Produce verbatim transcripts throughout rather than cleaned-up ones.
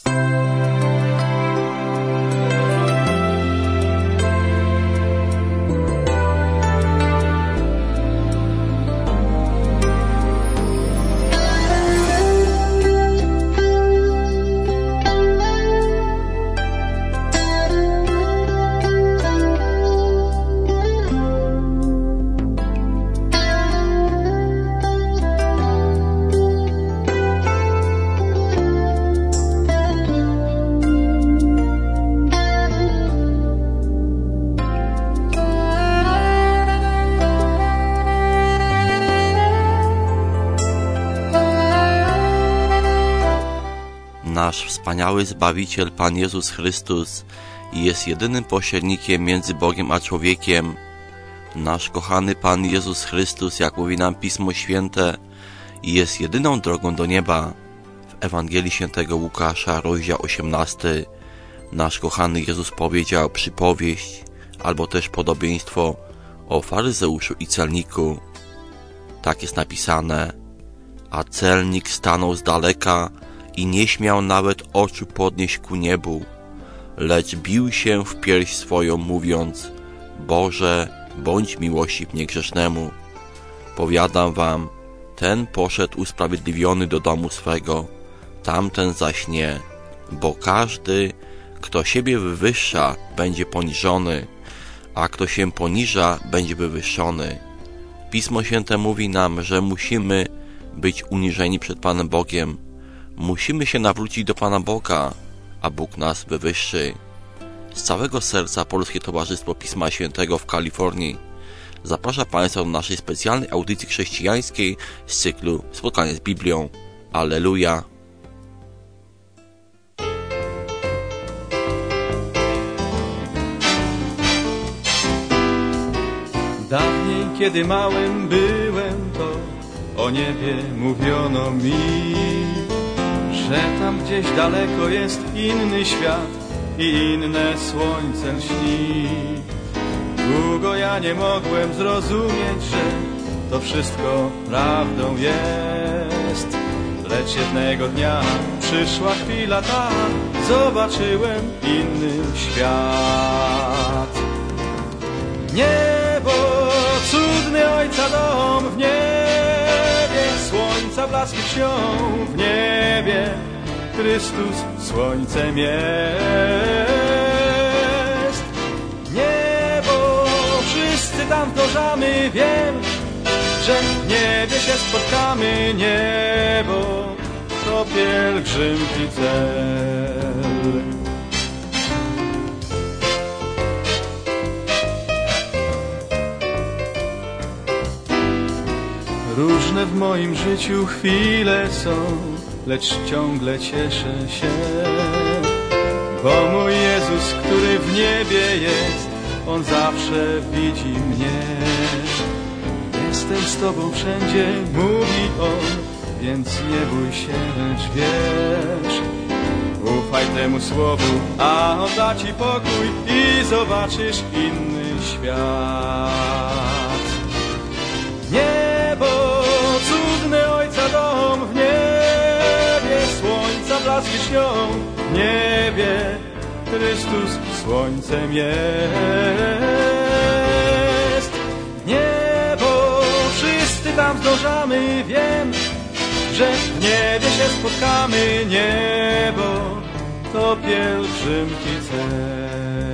Nasz wspaniały Zbawiciel, Pan Jezus Chrystus, jest jedynym pośrednikiem między Bogiem a człowiekiem. Nasz kochany Pan Jezus Chrystus, jak mówi nam Pismo Święte, jest jedyną drogą do nieba. W Ewangelii Świętego Łukasza, rozdział osiemnasty, nasz kochany Jezus powiedział przypowieść, albo też podobieństwo o faryzeuszu i celniku. Tak jest napisane: a celnik stanął z daleka i nie śmiał nawet oczu podnieść ku niebu, lecz bił się w pierś swoją, mówiąc: Boże, bądź miłosierny grzesznemu. Powiadam wam, ten poszedł usprawiedliwiony do domu swego, tamten zaś nie, bo każdy, kto siebie wywyższa, będzie poniżony, a kto się poniża, będzie wywyższony. Pismo Święte mówi nam, że musimy być uniżeni przed Panem Bogiem. Musimy się nawrócić do Pana Boga, a Bóg nas wywyższy. Z całego serca Polskie Towarzystwo Pisma Świętego w Kalifornii zaprasza Państwa do naszej specjalnej audycji chrześcijańskiej z cyklu Spotkanie z Biblią. Alleluja! Dawniej, kiedy małym byłem, to o niebie mówiono mi, że tam gdzieś daleko jest inny świat i inne słońce lśni. Długo ja nie mogłem zrozumieć, że to wszystko prawdą jest. Lecz jednego dnia przyszła chwila ta, zobaczyłem inny świat. Niebo, cudny Ojca dom w niebie, słońca blaski śnią w niebie, Chrystus słońcem jest. Niebo, wszyscy tam dążamy, wiem, że w niebie się spotkamy. Niebo to pielgrzymki cel. Różne w moim życiu chwile są, lecz ciągle cieszę się, bo mój Jezus, który w niebie jest, On zawsze widzi mnie. Jestem z Tobą wszędzie, mówi On, więc nie bój się, lecz wiesz. Ufaj temu słowu, a On da Ci pokój i zobaczysz inny świat. Niebo, cudny Ojca dom w niebie, słońca blaski śnią w niebie, Chrystus słońcem jest. Niebo, wszyscy tam zdążamy, wiem, że w niebie się spotkamy. Niebo to pielgrzymki cel.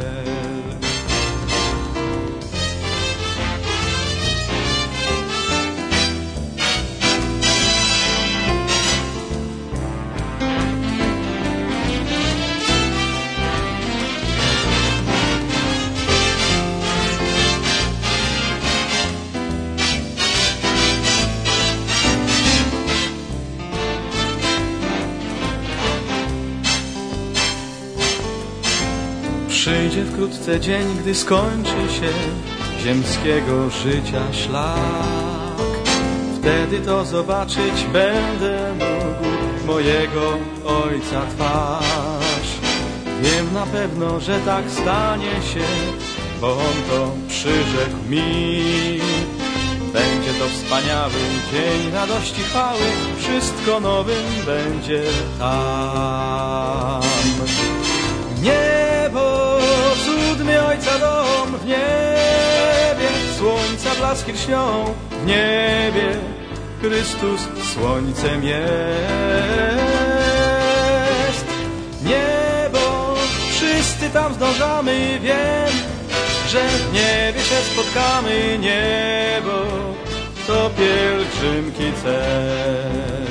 Przyjdzie wkrótce dzień, gdy skończy się ziemskiego życia szlak. Wtedy to zobaczyć będę mógł mojego Ojca twarz. Wiem na pewno, że tak stanie się, bo On to przyrzekł mi. Będzie to wspaniały dzień radości, chwały, wszystko nowym będzie tak. blaski lśnią w niebie, Chrystus słońcem jest. Niebo, wszyscy tam zdążamy, wiem, że w niebie się spotkamy. Niebo to pielgrzymki cel.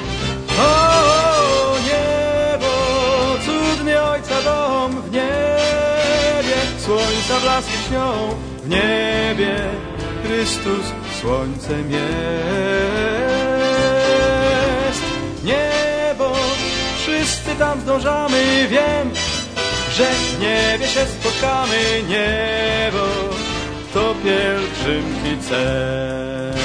O, niebo, cudny Ojca dom w niebie, słońca blaski lśnią w niebie, Chrystus słońcem jest. Niebo, wszyscy tam zdążamy, wiem, że w niebie się spotkamy. Niebo to pielgrzymki cel.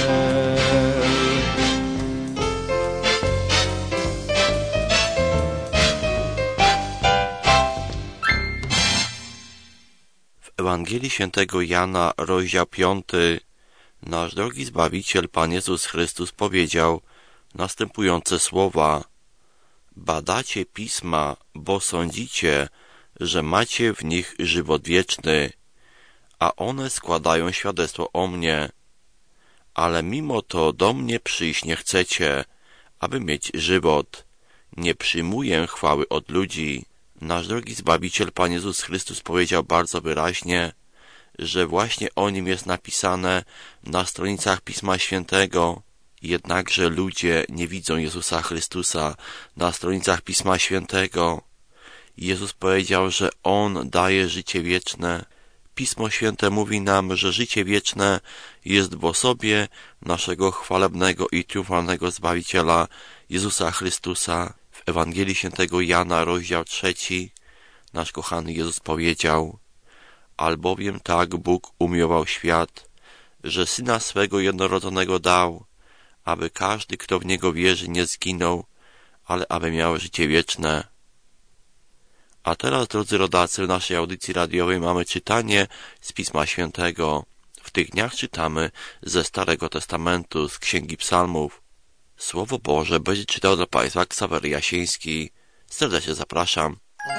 W Ewangelii Świętego Jana, rozdział piąty, nasz drogi Zbawiciel, Pan Jezus Chrystus, powiedział następujące słowa: badacie Pisma, bo sądzicie, że macie w nich żywot wieczny, a one składają świadectwo o mnie. Ale mimo to do mnie przyjść nie chcecie, aby mieć żywot. Nie przyjmuję chwały od ludzi. Nasz drogi Zbawiciel, Pan Jezus Chrystus, powiedział bardzo wyraźnie, że właśnie o Nim jest napisane na stronicach Pisma Świętego. Jednakże ludzie nie widzą Jezusa Chrystusa na stronicach Pisma Świętego. Jezus powiedział, że On daje życie wieczne. Pismo Święte mówi nam, że życie wieczne jest w osobie naszego chwalebnego i triumfalnego Zbawiciela, Jezusa Chrystusa. W Ewangelii Świętego Jana, rozdział trzeci, nasz kochany Jezus powiedział: albowiem tak Bóg umiłował świat, że Syna swego jednorodzonego dał, aby każdy, kto w Niego wierzy, nie zginął, ale aby miał życie wieczne. A teraz, drodzy rodacy, w naszej audycji radiowej mamy czytanie z Pisma Świętego. W tych dniach czytamy ze Starego Testamentu, z Księgi Psalmów. Słowo Boże będzie czytał dla Państwa Ksawery Jasiński. Serdecznie zapraszam.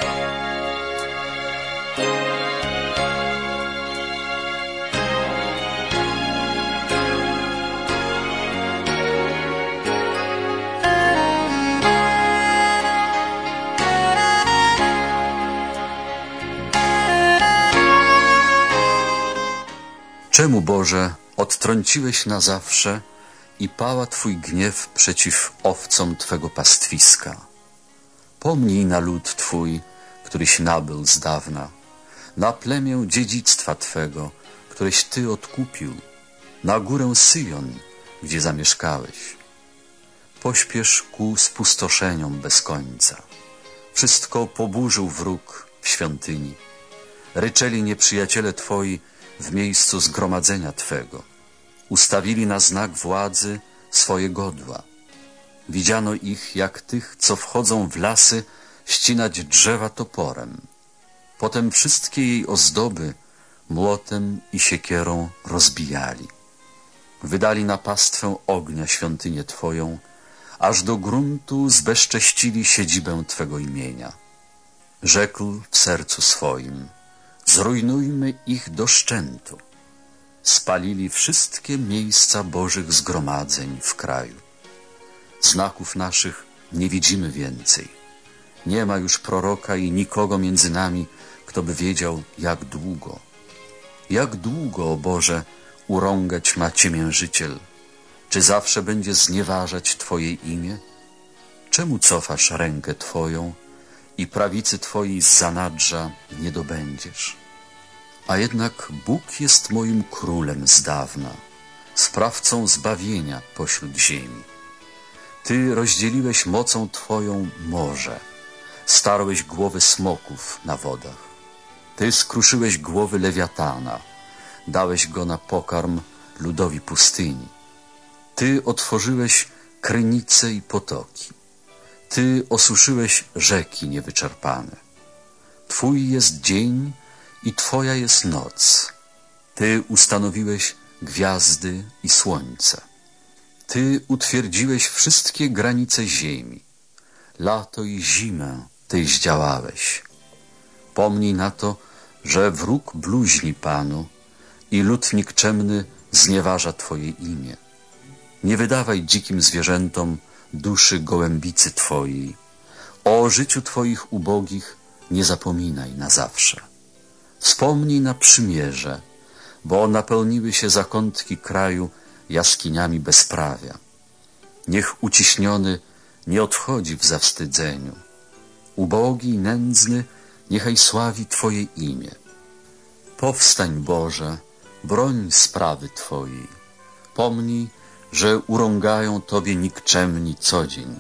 Czemu, Boże, odtrąciłeś na zawsze i pała Twój gniew przeciw owcom Twego pastwiska? Pomnij na lud Twój, któryś nabył z dawna, na plemię dziedzictwa Twego, któreś Ty odkupił, na górę Syjon, gdzie zamieszkałeś. Pośpiesz ku spustoszeniom bez końca. Wszystko poburzył wróg w świątyni. Ryczeli nieprzyjaciele Twoi w miejscu zgromadzenia Twego. Ustawili na znak władzy swoje godła. Widziano ich jak tych, co wchodzą w lasy ścinać drzewa toporem. Potem wszystkie jej ozdoby młotem i siekierą rozbijali. Wydali na pastwę ognia świątynię Twoją, aż do gruntu zbezcześcili siedzibę Twego imienia. Rzekł w sercu swoim: zrujnujmy ich do szczętu. Spalili wszystkie miejsca Bożych zgromadzeń w kraju. Znaków naszych nie widzimy więcej. Nie ma już proroka i nikogo między nami, kto by wiedział, jak długo. Jak długo, o Boże, urągać ma Ciemiężyciel? Czy zawsze będzie znieważać Twoje imię? Czemu cofasz rękę Twoją i prawicy Twojej z zanadrza nie dobędziesz? A jednak Bóg jest moim królem z dawna, sprawcą zbawienia pośród ziemi. Ty rozdzieliłeś mocą Twoją morze, starłeś głowy smoków na wodach. Ty skruszyłeś głowy lewiatana, dałeś go na pokarm ludowi pustyni. Ty otworzyłeś krynice i potoki. Ty osuszyłeś rzeki niewyczerpane. Twój jest dzień i Twoja jest noc. Ty ustanowiłeś gwiazdy i słońce. Ty utwierdziłeś wszystkie granice ziemi. Lato i zimę Ty zdziałałeś. Pomnij na to, że wróg bluźni Panu i lud nikczemny znieważa Twoje imię. Nie wydawaj dzikim zwierzętom duszy gołębicy Twojej. O życiu Twoich ubogich nie zapominaj na zawsze. Wspomnij na przymierze, bo napełniły się zakątki kraju jaskiniami bezprawia. Niech uciśniony nie odchodzi w zawstydzeniu. Ubogi i nędzny niechaj sławi Twoje imię. Powstań, Boże, broń sprawy Twojej. Pomnij, że urągają Tobie nikczemni co dzień.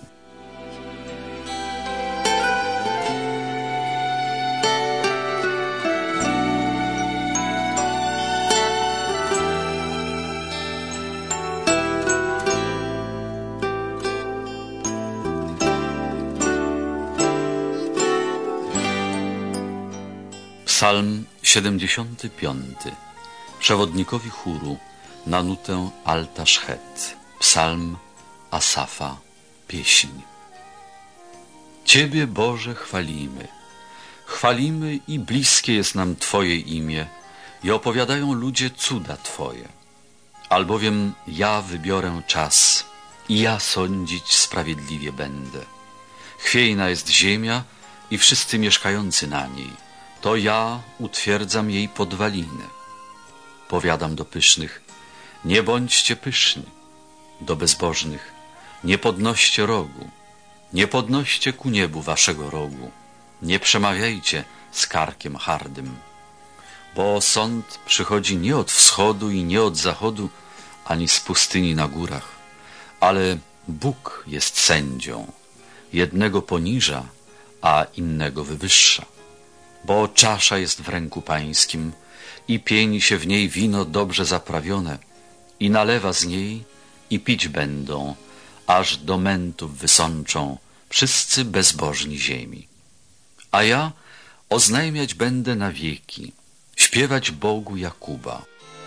Psalm siedemdziesiąty piąty. Przewodnikowi chóru na nutę Alta Szchet. Psalm Asafa, pieśń. Ciebie, Boże, chwalimy. Chwalimy i bliskie jest nam Twoje imię i opowiadają ludzie cuda Twoje. Albowiem ja wybiorę czas i ja sądzić sprawiedliwie będę. Chwiejna jest ziemia i wszyscy mieszkający na niej. To ja utwierdzam jej podwaliny. Powiadam do pysznych, nie bądźcie pyszni. Do bezbożnych, nie podnoście rogu. Nie podnoście ku niebu waszego rogu. Nie przemawiajcie z karkiem hardym. Bo sąd przychodzi nie od wschodu i nie od zachodu, ani z pustyni na górach. Ale Bóg jest sędzią. Jednego poniża, a innego wywyższa. Bo czasza jest w ręku pańskim i pieni się w niej wino dobrze zaprawione i nalewa z niej i pić będą, aż do mętów wysączą wszyscy bezbożni ziemi. A ja oznajmiać będę na wieki, śpiewać Bogu Jakuba.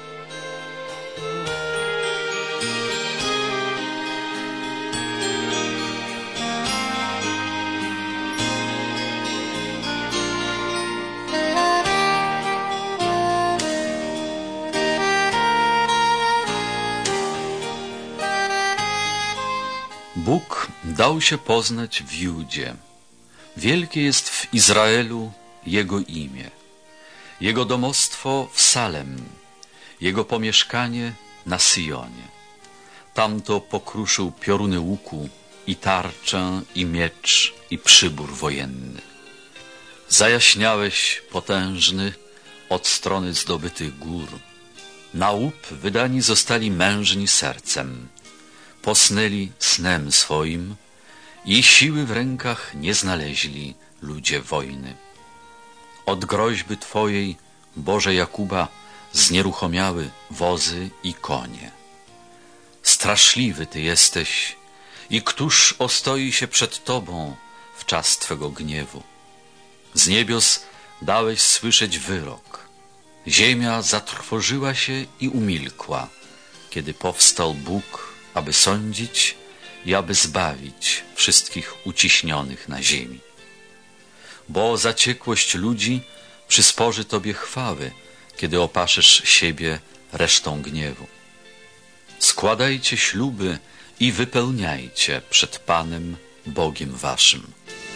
Bóg dał się poznać w Judzie. Wielkie jest w Izraelu Jego imię. Jego domostwo w Salem, Jego pomieszkanie na Syjonie. Tamto pokruszył pioruny łuku i tarczę, i miecz, i przybór wojenny. Zajaśniałeś, potężny, od strony zdobytych gór. Na łup wydani zostali mężni sercem. Posnęli snem swoim i siły w rękach nie znaleźli ludzie wojny. Od groźby Twojej, Boże Jakuba, znieruchomiały wozy i konie. Straszliwy Ty jesteś i któż ostoi się przed Tobą w czas Twego gniewu? Z niebios dałeś słyszeć wyrok. Ziemia zatrwożyła się i umilkła, kiedy powstał Bóg, aby sądzić i aby zbawić wszystkich uciśnionych na ziemi. Bo zaciekłość ludzi przysporzy Tobie chwały, kiedy opaszysz siebie resztą gniewu. Składajcie śluby i wypełniajcie przed Panem Bogiem Waszym.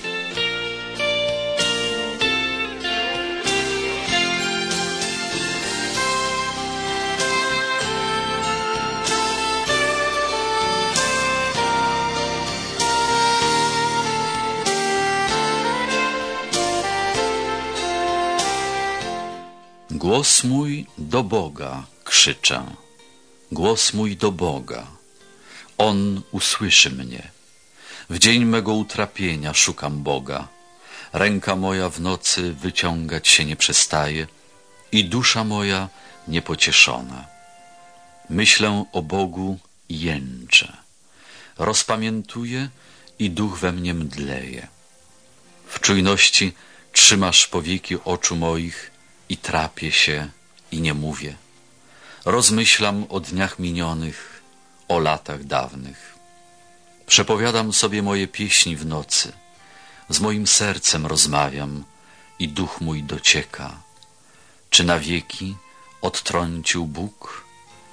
Głos mój do Boga krzyczę, głos mój do Boga. On usłyszy mnie. W dzień mego utrapienia szukam Boga. Ręka moja w nocy wyciągać się nie przestaje i dusza moja niepocieszona. Myślę o Bogu i jęczę. Rozpamiętuję i duch we mnie mdleje. W czujności trzymasz powieki oczu moich i trapię się i nie mówię. Rozmyślam o dniach minionych, o latach dawnych. Przepowiadam sobie moje pieśni w nocy. Z moim sercem rozmawiam i duch mój docieka. Czy na wieki odtrącił Bóg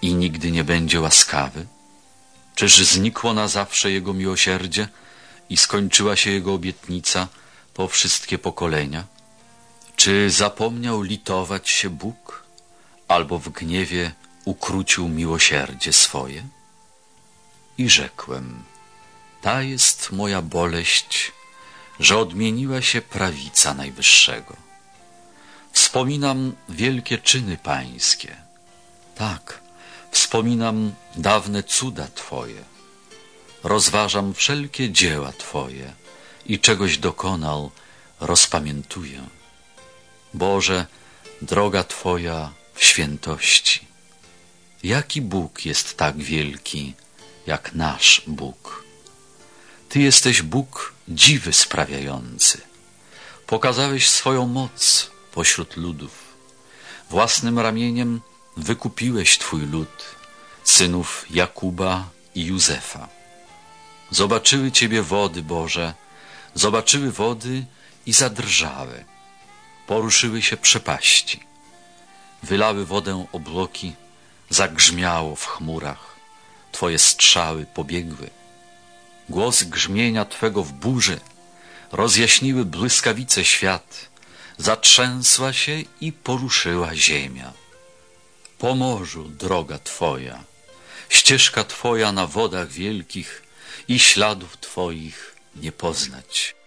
i nigdy nie będzie łaskawy? Czyż znikło na zawsze Jego miłosierdzie i skończyła się Jego obietnica po wszystkie pokolenia? Czy zapomniał litować się Bóg, albo w gniewie ukrócił miłosierdzie swoje? I rzekłem, ta jest moja boleść, że odmieniła się prawica Najwyższego. Wspominam wielkie czyny Pańskie. Tak, wspominam dawne cuda Twoje. Rozważam wszelkie dzieła Twoje i czegoś dokonał, rozpamiętuję. Boże, droga Twoja w świętości. Jaki Bóg jest tak wielki, jak nasz Bóg? Ty jesteś Bóg dziwy sprawiający. Pokazałeś swoją moc pośród ludów. Własnym ramieniem wykupiłeś Twój lud, synów Jakuba i Józefa. Zobaczyły Ciebie wody, Boże, zobaczyły wody i zadrżały. Poruszyły się przepaści. Wylały wodę obłoki, zagrzmiało w chmurach. Twoje strzały pobiegły. Głos grzmienia Twego w burzy rozjaśniły błyskawice świat. Zatrzęsła się i poruszyła ziemia. Po morzu droga Twoja, ścieżka Twoja na wodach wielkich i śladów Twoich nie poznać.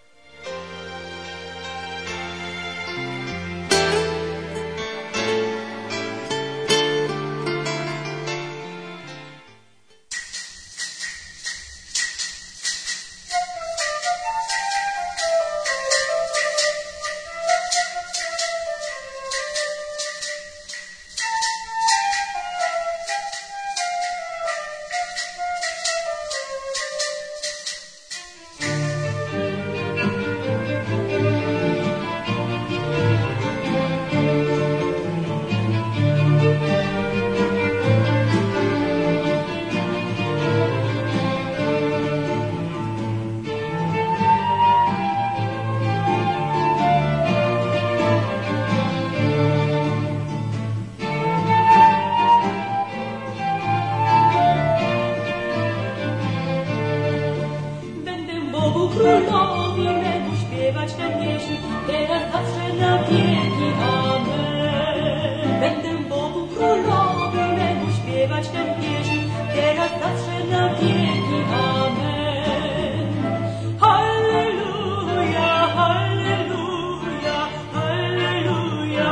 Królowi memu śpiewać tę pieśń, teraz zawsze na wieki. Amen. Będę Bogu Królowi memu śpiewać tę pieśń, teraz zawsze na wieki. Amen. Halleluja, halleluja, halleluja,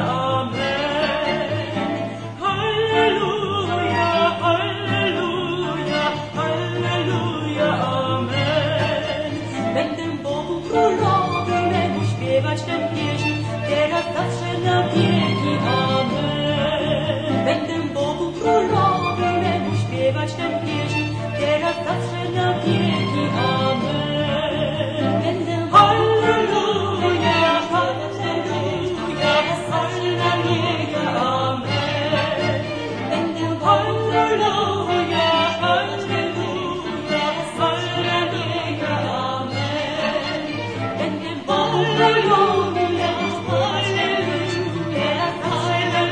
amen. Halleluja, halleluja, halleluja, amen. Będę Bogu Królowi memu śpiewać tę pieśń, teraz zawsze na wieki. Amen. Będę Bogu Królowi memu śpiewać tę pieśń, teraz zawsze na wieki. Amen. Będę halleluja, halleluja, halleluja, amen. Będę halleluja, halleluja, halleluja, amen. Będę halleluja, halleluja, teraz halleluja.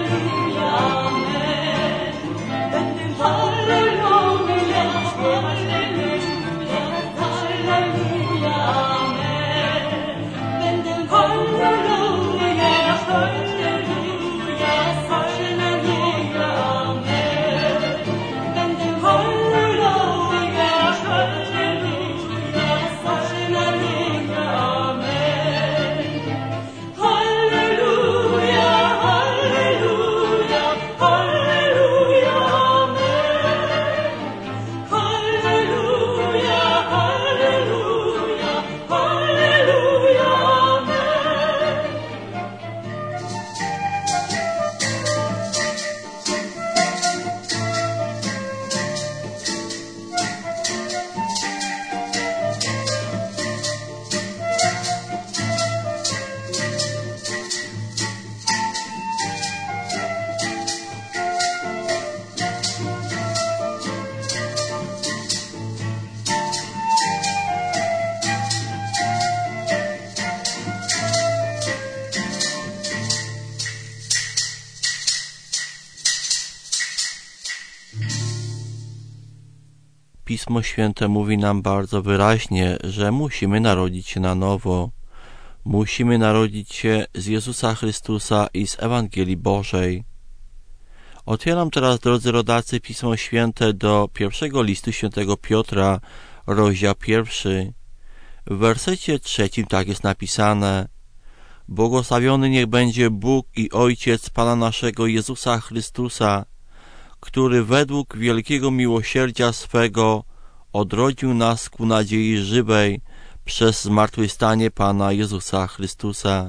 Pismo Święte mówi nam bardzo wyraźnie, że musimy narodzić się na nowo. Musimy narodzić się z Jezusa Chrystusa i z Ewangelii Bożej. Otwieram teraz, drodzy rodacy, Pismo Święte do pierwszego listu świętego Piotra, rozdział pierwszy. W wersecie trzecim tak jest napisane: Błogosławiony niech będzie Bóg i Ojciec Pana naszego Jezusa Chrystusa, który według wielkiego miłosierdzia swego odrodził nas ku nadziei żywej przez zmartwychwstanie Pana Jezusa Chrystusa.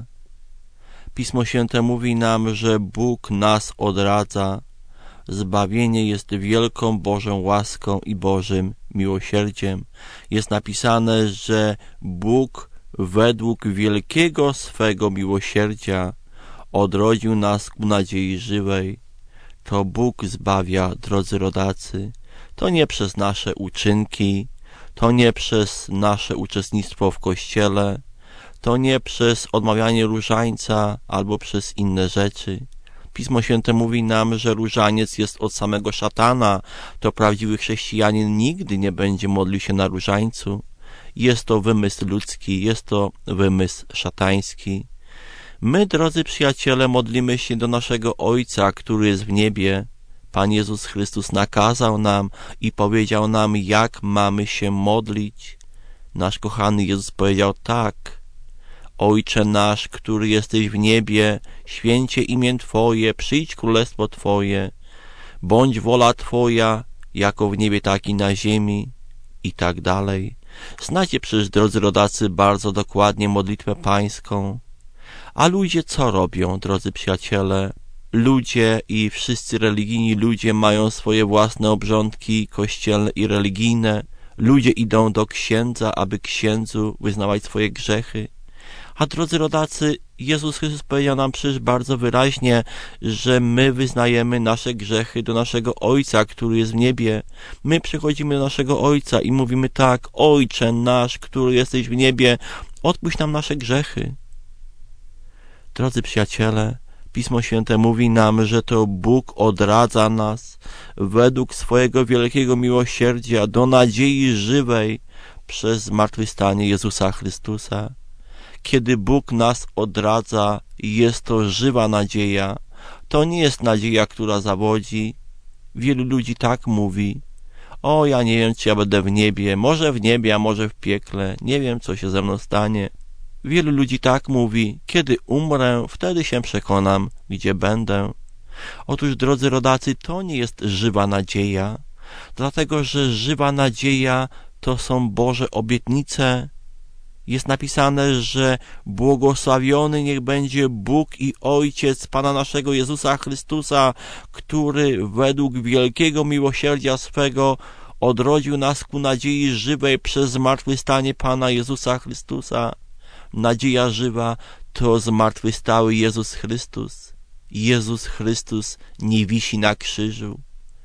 Pismo Święte mówi nam, że Bóg nas odradza. Zbawienie jest wielką Bożą łaską i Bożym miłosierdziem. Jest napisane, że Bóg według wielkiego swego miłosierdzia odrodził nas ku nadziei żywej. To Bóg zbawia, drodzy rodacy. To nie przez nasze uczynki, to nie przez nasze uczestnictwo w Kościele, to nie przez odmawianie różańca albo przez inne rzeczy. Pismo Święte mówi nam, że różaniec jest od samego szatana. To prawdziwy chrześcijanin nigdy nie będzie modlił się na różańcu. Jest to wymysł ludzki, jest to wymysł szatański. My, drodzy przyjaciele, modlimy się do naszego Ojca, który jest w niebie. Pan Jezus Chrystus nakazał nam i powiedział nam, jak mamy się modlić. Nasz kochany Jezus powiedział tak: Ojcze nasz, który jesteś w niebie, święcie imię Twoje, przyjdź królestwo Twoje, bądź wola Twoja, jako w niebie, tak i na ziemi, i tak dalej. Znacie przecież, drodzy rodacy, bardzo dokładnie modlitwę pańską. A ludzie co robią, drodzy przyjaciele? Ludzie i wszyscy religijni ludzie mają swoje własne obrządki kościelne i religijne. Ludzie idą do księdza, aby księdzu wyznawać swoje grzechy. A drodzy rodacy, Jezus Chrystus powiedział nam przecież bardzo wyraźnie, że my wyznajemy nasze grzechy do naszego Ojca, który jest w niebie. My przychodzimy do naszego Ojca i mówimy tak: Ojcze nasz, który jesteś w niebie, odpuść nam nasze grzechy. Drodzy przyjaciele, Pismo Święte mówi nam, że to Bóg odradza nas według swojego wielkiego miłosierdzia do nadziei żywej przez zmartwychwstanie Jezusa Chrystusa. Kiedy Bóg nas odradza, jest to żywa nadzieja. To nie jest nadzieja, która zawodzi. Wielu ludzi tak mówi: o, ja nie wiem, czy ja będę w niebie, może w niebie, a może w piekle, nie wiem, co się ze mną stanie. Wielu ludzi tak mówi: kiedy umrę, wtedy się przekonam, gdzie będę. Otóż, drodzy rodacy, to nie jest żywa nadzieja, dlatego że żywa nadzieja to są Boże obietnice. Jest napisane, że błogosławiony niech będzie Bóg i Ojciec Pana naszego Jezusa Chrystusa, który według wielkiego miłosierdzia swego odrodził nas ku nadziei żywej przez zmartwychwstanie Pana Jezusa Chrystusa. Nadzieja żywa to zmartwychwstały Jezus Chrystus. Jezus Chrystus nie wisi na krzyżu.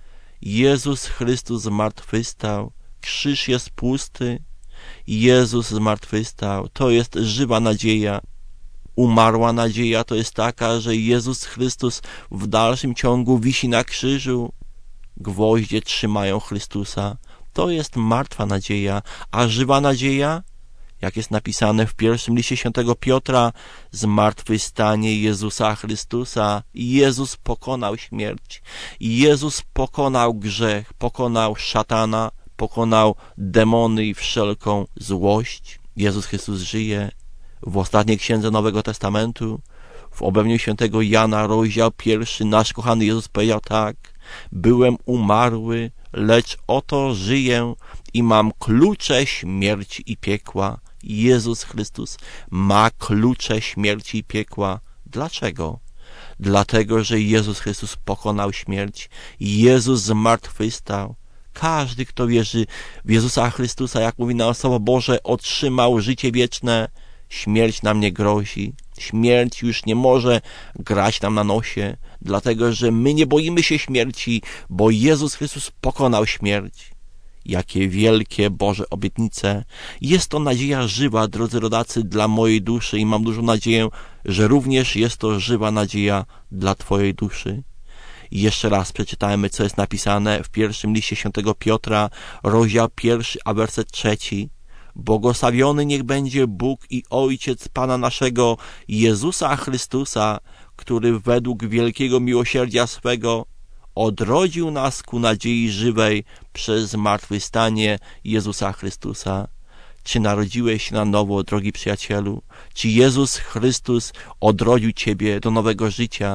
Jezus Chrystus zmartwychwstał. Krzyż jest pusty. Jezus zmartwychwstał. To jest żywa nadzieja. Umarła nadzieja to jest taka, że Jezus Chrystus w dalszym ciągu wisi na krzyżu. Gwoździe trzymają Chrystusa. To jest martwa nadzieja. A żywa nadzieja, jak jest napisane w pierwszym liście świętego Piotra, zmartwychwstanie Jezusa Chrystusa. Jezus pokonał śmierć. Jezus pokonał grzech, pokonał szatana, pokonał demony i wszelką złość. Jezus Chrystus żyje. W ostatniej księdze Nowego Testamentu, w objawieniu świętego Jana, rozdział pierwszy, nasz kochany Jezus powiedział tak: byłem umarły, lecz oto żyję i mam klucze śmierci i piekła. Jezus Chrystus ma klucze śmierci i piekła. Dlaczego? Dlatego, że Jezus Chrystus pokonał śmierć. Jezus zmartwychwstał. Każdy, kto wierzy w Jezusa Chrystusa, jak mówi nam Słowo Boże, otrzymał życie wieczne. Śmierć nam nie grozi. Śmierć już nie może grać nam na nosie, dlatego że my nie boimy się śmierci, bo Jezus Chrystus pokonał śmierć. Jakie wielkie Boże obietnice. Jest to nadzieja żywa, drodzy rodacy, dla mojej duszy i mam dużą nadzieję, że również jest to żywa nadzieja dla Twojej duszy. Jeszcze raz przeczytajmy, co jest napisane w pierwszym liście świętego Piotra, rozdział pierwszy, a werset trzeci. Błogosławiony niech będzie Bóg i Ojciec Pana naszego Jezusa Chrystusa, który według wielkiego miłosierdzia swego odrodził nas ku nadziei żywej przez zmartwychwstanie Jezusa Chrystusa. Czy narodziłeś się na nowo, drogi przyjacielu? Czy Jezus Chrystus odrodził ciebie do nowego życia?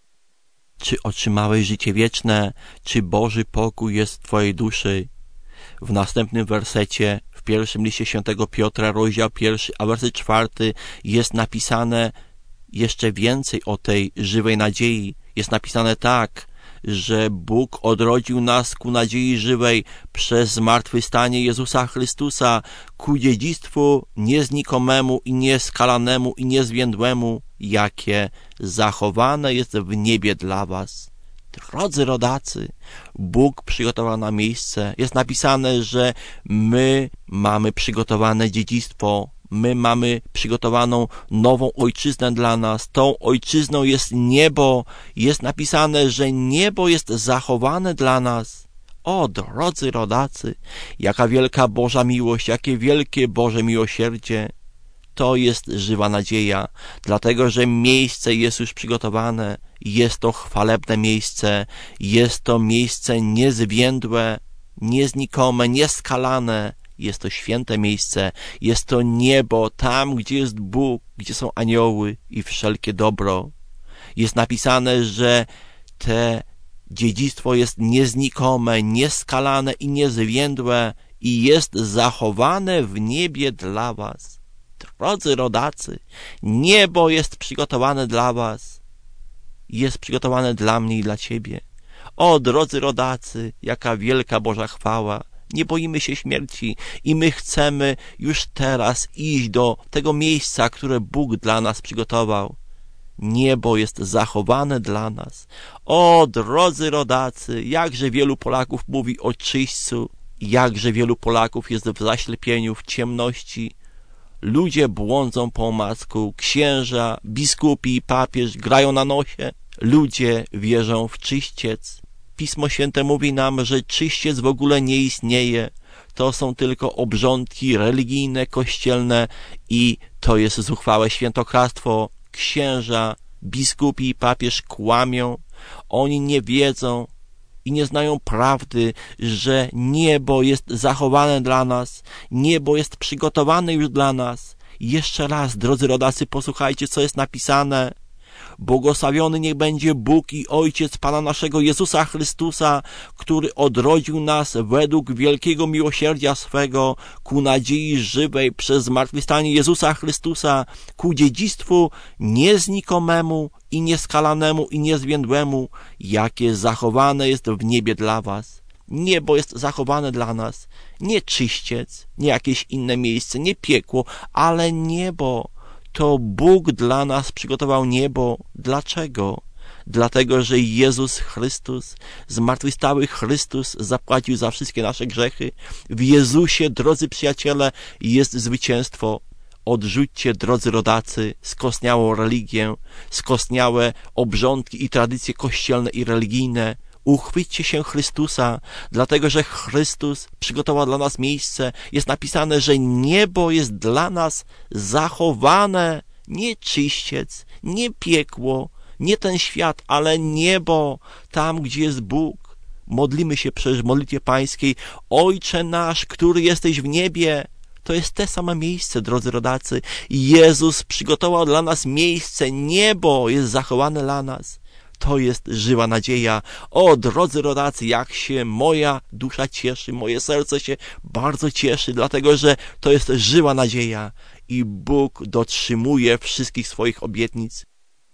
Czy otrzymałeś życie wieczne? Czy Boży pokój jest w twojej duszy? W następnym wersecie, w pierwszym liście świętego Piotra, rozdział pierwszy, a werset czwarty, jest napisane jeszcze więcej o tej żywej nadziei. Jest napisane tak, że Bóg odrodził nas ku nadziei żywej przez zmartwychwstanie Jezusa Chrystusa, ku dziedzictwu nieznikomemu i nieskalanemu i niezwiędłemu, jakie zachowane jest w niebie dla was. Drodzy rodacy, Bóg przygotował nam miejsce. Jest napisane, że my mamy przygotowane dziedzictwo, my mamy przygotowaną nową ojczyznę dla nas. Tą ojczyzną jest niebo. Jest napisane, że niebo jest zachowane dla nas. O, drodzy rodacy, jaka wielka Boża miłość, jakie wielkie Boże miłosierdzie. To jest żywa nadzieja, dlatego że miejsce jest już przygotowane. Jest to chwalebne miejsce, jest to miejsce niezwiędłe, nieznikome, nieskalane. Jest to święte miejsce, jest to niebo, tam gdzie jest Bóg, gdzie są anioły i wszelkie dobro. Jest napisane, że te dziedzictwo jest nieznikome, nieskalane i niezwiędłe i jest zachowane w niebie dla was. Drodzy rodacy, niebo jest przygotowane dla was. Jest przygotowane dla mnie i dla ciebie. O, drodzy rodacy, jaka wielka Boża chwała. Nie boimy się śmierci i my chcemy już teraz iść do tego miejsca, które Bóg dla nas przygotował. Niebo jest zachowane dla nas. O, drodzy rodacy, jakże wielu Polaków mówi o czyśćcu, jakże wielu Polaków jest w zaślepieniu, w ciemności. Ludzie błądzą po omacku, księża, biskupi i papież grają na nosie. Ludzie wierzą w czyściec. Pismo Święte mówi nam, że czyściec w ogóle nie istnieje. To są tylko obrządki religijne, kościelne i to jest zuchwałe świętokradztwo. Księża, biskupi i papież kłamią. Oni nie wiedzą i nie znają prawdy, że niebo jest zachowane dla nas. Niebo jest przygotowane już dla nas. Jeszcze raz, drodzy rodacy, posłuchajcie, co jest napisane. Błogosławiony niech będzie Bóg i Ojciec Pana naszego Jezusa Chrystusa, który odrodził nas według wielkiego miłosierdzia swego ku nadziei żywej przez zmartwychwstanie Jezusa Chrystusa, ku dziedzictwu nieznikomemu i nieskalanemu i niezwiędłemu, jakie zachowane jest w niebie dla was. Niebo jest zachowane dla nas. Nie czyściec, nie jakieś inne miejsce, nie piekło, ale niebo. To Bóg dla nas przygotował niebo. Dlaczego? Dlatego, że Jezus Chrystus, zmartwychwstały Chrystus, zapłacił za wszystkie nasze grzechy. W Jezusie, drodzy przyjaciele, jest zwycięstwo. Odrzućcie, drodzy rodacy, skostniałą religię, skostniałe obrządki i tradycje kościelne i religijne. Uchwyćcie się Chrystusa, dlatego że Chrystus przygotował dla nas miejsce. Jest napisane, że niebo jest dla nas zachowane. Nie czyściec, nie piekło, nie ten świat, ale niebo, tam gdzie jest Bóg. Modlimy się przecież w modlitwie pańskiej: Ojcze nasz, który jesteś w niebie. To jest te same miejsce, drodzy rodacy. Jezus przygotował dla nas miejsce, niebo jest zachowane dla nas. To jest żywa nadzieja. O, drodzy rodacy, jak się moja dusza cieszy, moje serce się bardzo cieszy, dlatego że to jest żywa nadzieja i Bóg dotrzymuje wszystkich swoich obietnic.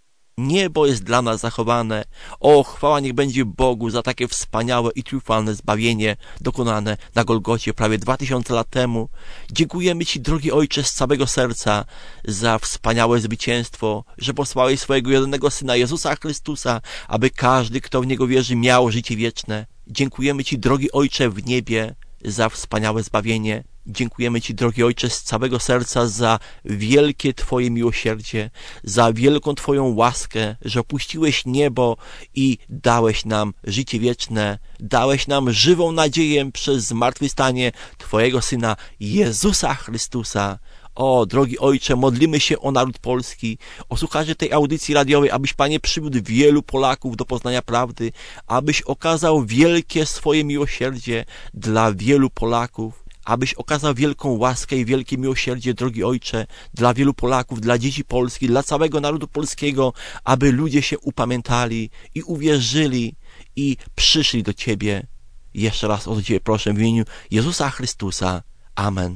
Niebo jest dla nas zachowane. O, chwała niech będzie Bogu za takie wspaniałe i triumfalne zbawienie dokonane na Golgocie prawie dwa tysiące lat temu. Dziękujemy Ci, drogi Ojcze, z całego serca za wspaniałe zwycięstwo, że posłałeś swojego jedynego Syna Jezusa Chrystusa, aby każdy, kto w Niego wierzy, miał życie wieczne. Dziękujemy Ci, drogi Ojcze w niebie, za wspaniałe zbawienie. Dziękujemy Ci, drogi Ojcze, z całego serca za wielkie Twoje miłosierdzie, za wielką Twoją łaskę, że opuściłeś niebo i dałeś nam życie wieczne, dałeś nam żywą nadzieję przez zmartwychwstanie Twojego Syna Jezusa Chrystusa. O, drogi Ojcze, modlimy się o naród polski, o słuchaczy tej audycji radiowej, abyś, Panie, przywiódł wielu Polaków do poznania prawdy, abyś okazał wielkie swoje miłosierdzie dla wielu Polaków, abyś okazał wielką łaskę i wielkie miłosierdzie, drogi Ojcze, dla wielu Polaków, dla dzieci polskich, dla całego narodu polskiego, aby ludzie się upamiętali i uwierzyli i przyszli do Ciebie. Jeszcze raz o Ciebie proszę w imieniu Jezusa Chrystusa. Amen.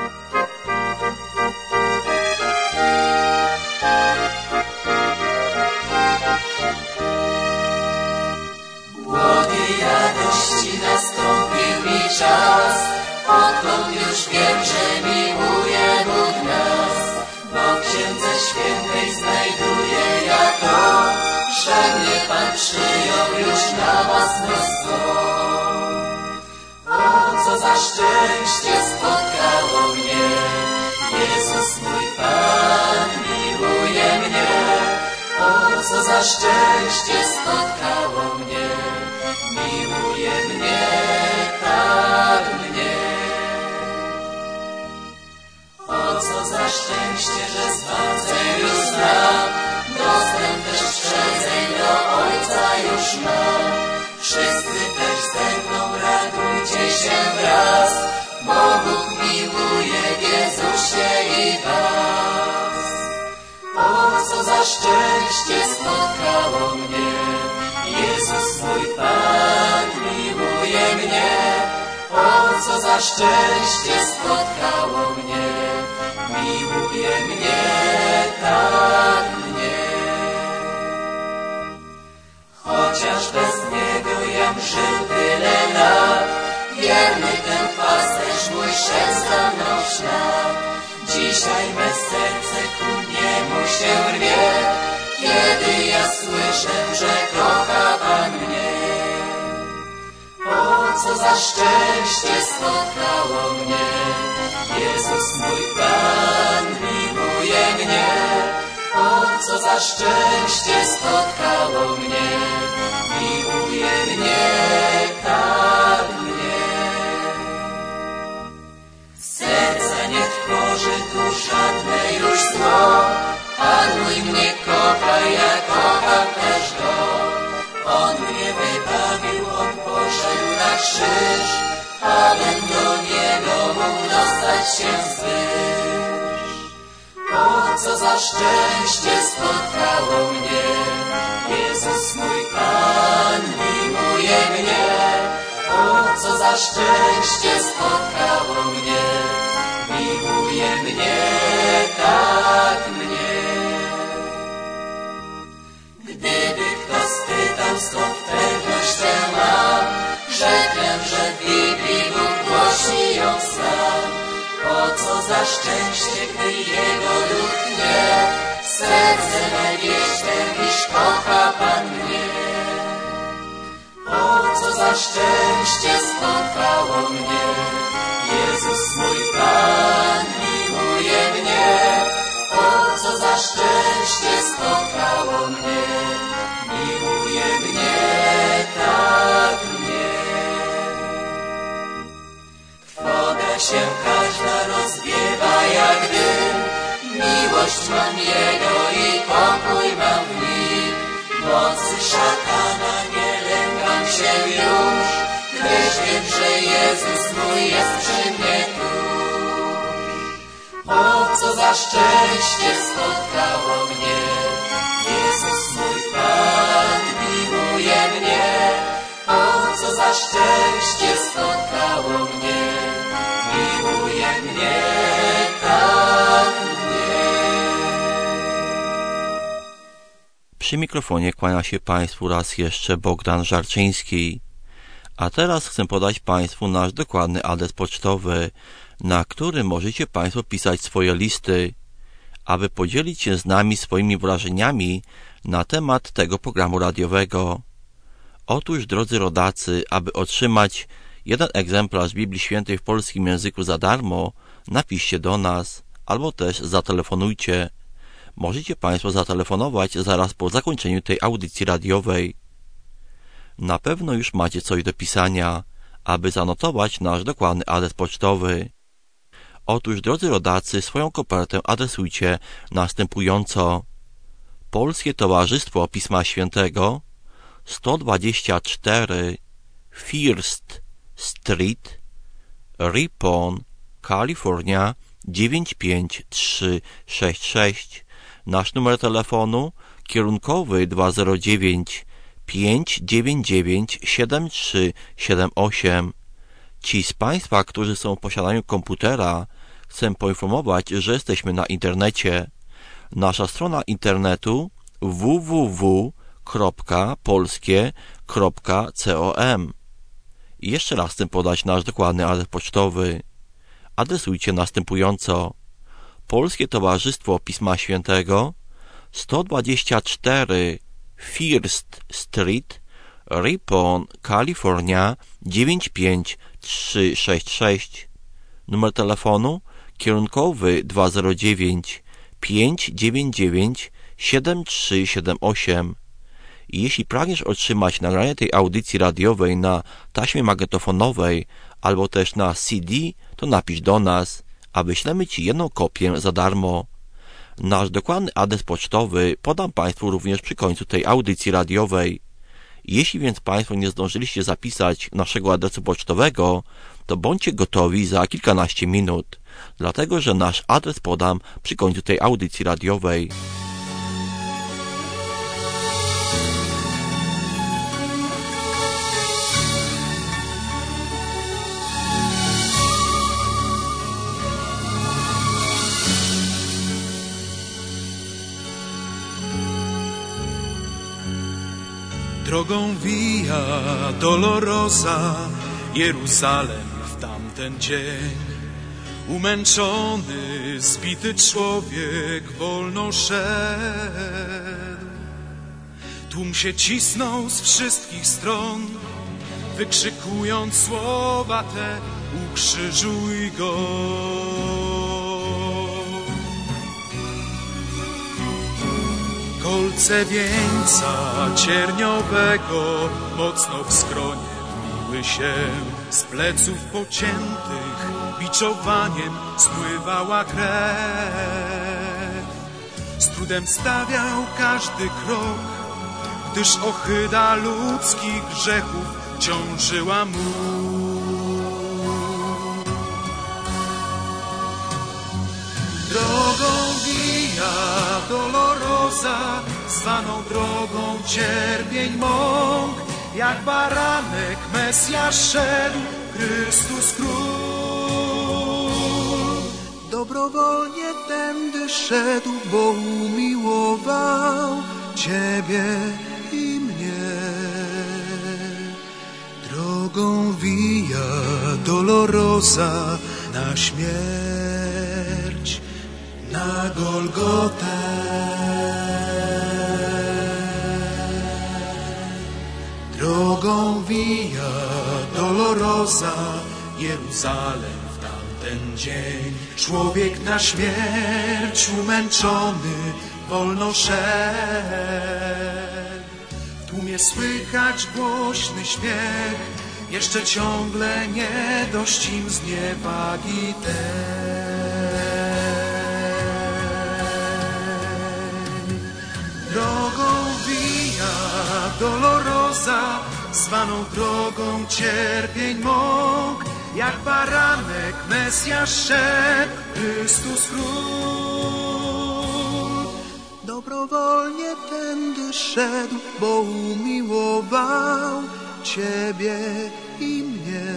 Radości nastąpił mi czas, odkąd już wiem, że miłuje Bóg nas, bo w Księdze Świętej znajduję ja to, że mnie Pan przyjął już na własne O, co za szczęście spotkało mnie, Jezus mój Pan miłuje mnie. O, co za szczęście spotkało mnie, miłuje mnie, tak mnie. O, co za szczęście, że zbawienie już znam, dostęp też przezeń do Ojca już mam. Wszyscy też ze mną radujcie się wraz, bo Bóg miłuje w Jezusie i was. O, co za szczęście spotkało mnie, Jezus mój Pan miłuje mnie. O, co za szczęście spotkało mnie, miłuje mnie, tak mnie. Chociaż bez Niego jam żył tyle lat, wierny ten pasterz mój szedł za mną w ślad. Dzisiaj me serce ku Niemu się rwie, kiedy ja słyszę, że kocha Pan mnie. O, co za szczęście spotkało mnie, Jezus mój Pan miłuje mnie. O, co za szczęście spotkało mnie, miłuje mnie, tak mnie. Serca nie tworzy tu żadne już zło, Pan mój mnie kocha, ja kocham też Go. On mnie wybawił, On poszedł na krzyż, abym do Niego mógł dostać się zwyż. O, co za szczęście spotkało mnie, Jezus mój Pan miłuje mnie. O, co za szczęście spotkało mnie, miłuje mnie, tak mnie. Gdyby kto spytał, skąd pewność tę mam, rzeknę, że w Biblii Bóg głosi ją sam. O, co za szczęście, gdy Jego duch mnie, serce me wierzę, iż kocha Pan mnie. O, co za szczęście spotkało mnie, Jezus mój Pan miłuje mnie. O, co za szczęście spotkało mnie, miłuje mnie, tak mnie. Trwoga się każda rozwiewa jak dym, miłość mam Jego i pokój mam w nim. Mocy szatana nie lękam się już, gdyż wiem, że Jezus mój jest przy mnie tuż. O, co za szczęście spotkało mnie, Jezus mój Pan miłuje mnie. O, co za szczęście spotkało mnie, miłuje mnie, tak mnie. Przy mikrofonie kłania się Państwu raz jeszcze Bogdan Żarczyński. A teraz chcę podać Państwu nasz dokładny adres pocztowy, na który możecie Państwo pisać swoje listy, aby podzielić się z nami swoimi wrażeniami na temat tego programu radiowego. Otóż, drodzy rodacy, aby otrzymać jeden egzemplarz Biblii Świętej w polskim języku za darmo, napiszcie do nas, albo też zatelefonujcie. Możecie Państwo zatelefonować zaraz po zakończeniu tej audycji radiowej. Na pewno już macie coś do pisania, aby zanotować nasz dokładny adres pocztowy. Otóż, drodzy rodacy, swoją kopertę adresujcie następująco: Polskie Towarzystwo Pisma Świętego, sto dwadzieścia cztery First Street, Ripon, Kalifornia dziewięć pięć trzy sześć sześć. Nasz numer telefonu kierunkowy dwa zero dziewięć pięć dziewięć dziewięć siedem trzy siedem osiem. Ci z Państwa, którzy są w posiadaniu komputera, chcę poinformować, że jesteśmy na internecie. Nasza strona internetu w w w kropka polskie kropka com. I jeszcze raz chcę podać nasz dokładny adres pocztowy. Adresujcie następująco: Polskie Towarzystwo Pisma Świętego, sto dwadzieścia cztery First Street, Ripon, Kalifornia dziewięć pięć trzy sześć sześć. Numer telefonu kierunkowy dwa zero dziewięć pięć dziewięć dziewięć siedem trzy siedem osiem. I jeśli pragniesz otrzymać nagranie tej audycji radiowej na taśmie magnetofonowej albo też na C D, to napisz do nas, a wyślemy Ci jedną kopię za darmo. Nasz dokładny adres pocztowy podam Państwu również przy końcu tej audycji radiowej. Jeśli więc Państwo nie zdążyliście zapisać naszego adresu pocztowego, to bądźcie gotowi za kilkanaście minut, dlatego że nasz adres podam przy końcu tej audycji radiowej. Drogą Via Dolorosa, Jeruzalem w tamten dzień. Umęczony, zbity człowiek wolno szedł. Tłum się cisnął z wszystkich stron, wykrzykując słowa te: ukrzyżuj go. Kolce wieńca cierniowego mocno w skronie wbiły się, z pleców pociętych biczowaniem spływała krew. Z trudem stawiał każdy krok, gdyż ohyda ludzkich grzechów ciążyła mu. Drogą Via Dolorosa, zwaną drogą cierpień mąk, jak baranek Mesjasz szedł, Chrystus Król. Dobrowolnie tędy szedł, bo umiłował Ciebie i mnie. Drogą Via Dolorosa na śmierć, na Golgotę. Drogą Via Dolorosa, Jeruzalem w tamten dzień. Człowiek na śmierć umęczony wolno szedł. W tłumie słychać głośny śmiech, jeszcze ciągle nie dość im zniewagi tej. Drogą Via Dolorosa, zwaną drogą cierpień mąk, jak baranek Mesjasz szedł, Chrystus Król. Dobrowolnie tędy szedł, bo umiłował Ciebie i mnie.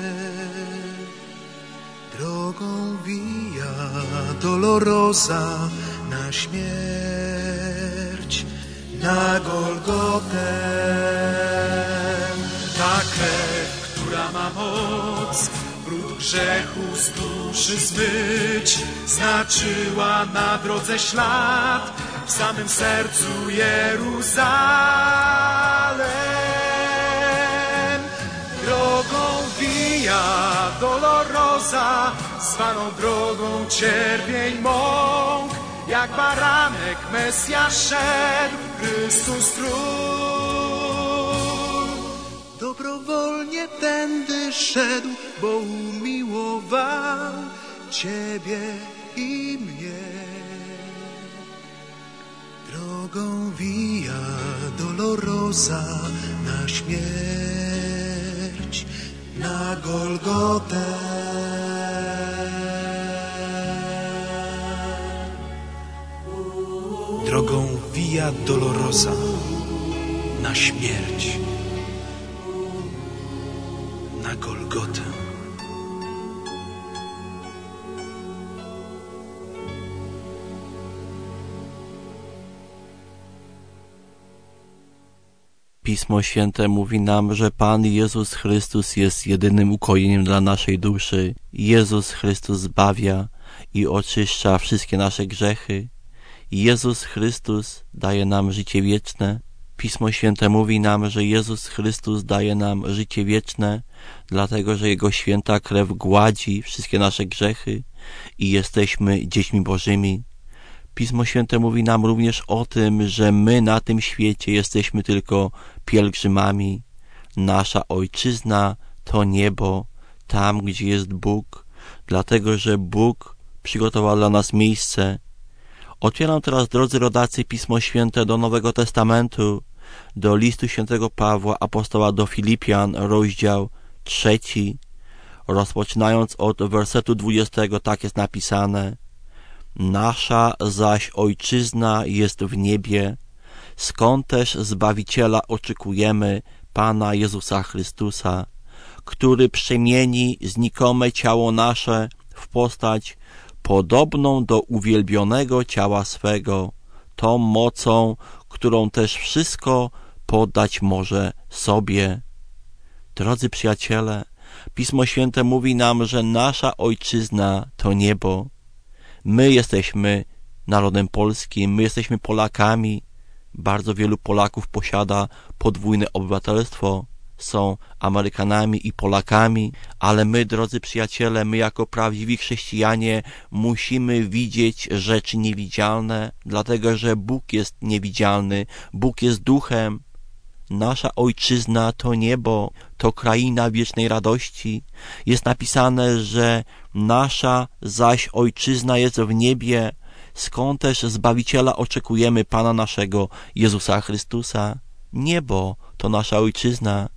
Drogą Via Dolorosa na śmierć, na Golgotę. Ta krew, która ma moc brud grzechu z duszy zmyć, znaczyła na drodze ślad w samym sercu Jeruzalem. Drogą Via Via Dolorosa, zwaną drogą cierpień mąk, jak baranek Mesjasz szedł, Chrystus król. Dobrowolnie tędy szedł, bo umiłował Ciebie i mnie. Drogą Via Dolorosa na śmierć, na Golgotę. Drogą Via Dolorosa na śmierć, na Golgotę. Pismo Święte mówi nam, że Pan Jezus Chrystus jest jedynym ukojeniem dla naszej duszy. Jezus Chrystus zbawia i oczyszcza wszystkie nasze grzechy. Jezus Chrystus daje nam życie wieczne. Pismo Święte mówi nam, że Jezus Chrystus daje nam życie wieczne, dlatego że Jego święta krew gładzi wszystkie nasze grzechy i jesteśmy dziećmi Bożymi. Pismo Święte mówi nam również o tym, że my na tym świecie jesteśmy tylko pielgrzymami. Nasza ojczyzna to niebo, tam gdzie jest Bóg, dlatego że Bóg przygotował dla nas miejsce. Otwieram teraz, drodzy rodacy, Pismo Święte do Nowego Testamentu, do listu świętego Pawła apostoła do Filipian, rozdział trzeci, rozpoczynając od wersetu dwudziestego, tak jest napisane: Nasza zaś ojczyzna jest w niebie, skąd też Zbawiciela oczekujemy, Pana Jezusa Chrystusa, który przemieni znikome ciało nasze w postać podobną do uwielbionego ciała swego, tą mocą, którą też wszystko poddać może sobie. Drodzy przyjaciele, Pismo Święte mówi nam, że nasza ojczyzna to niebo. My jesteśmy narodem polskim, my jesteśmy Polakami. Bardzo wielu Polaków posiada podwójne obywatelstwo, są Amerykanami i Polakami, ale my, drodzy przyjaciele, my jako prawdziwi chrześcijanie musimy widzieć rzeczy niewidzialne, dlatego że Bóg jest niewidzialny, Bóg jest duchem. Nasza ojczyzna to niebo, to kraina wiecznej radości. Jest napisane, że nasza zaś ojczyzna jest w niebie, skąd też Zbawiciela oczekujemy, Pana naszego, Jezusa Chrystusa. Niebo to nasza ojczyzna.